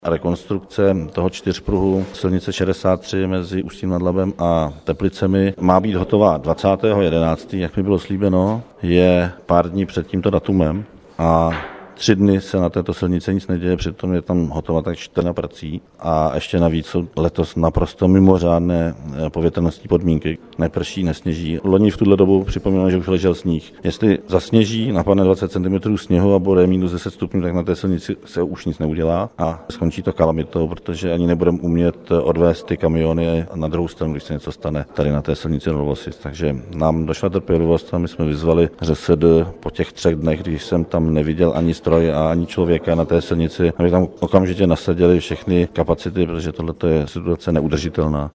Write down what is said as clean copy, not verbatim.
Rekonstrukce toho čtyřpruhu silnice 63 mezi Ústím nad Labem a Teplicemi má být hotová 20.11., jak mi bylo slíbeno, je pár dní před tímto datumem a 3 dny se na této silnici nic neděje, přitom je tam hotová tak 4 prací a ještě navíc jsou letos naprosto mimořádné povětrnostní podmínky. Neprší, nesněží. Loni v tuhle dobu připomínám, že už ležel sníh. Jestli zasněží, napadne 20 cm sněhu a bude minus 10 stupňů, tak na té silnici se už nic neudělá a skončí to kalamitou, protože ani nebudeme umět odvést ty kamiony na druhou stranu, když se něco stane tady na té silnici Novosis. Takže nám došla trpělivost a my jsme vyzvali ŘSD po těch 3 dnech, když jsem tam neviděl ani stroj a ani člověka na té silnici, aby tam okamžitě nasadili všechny kapacity, protože tohle je situace neudržitelná.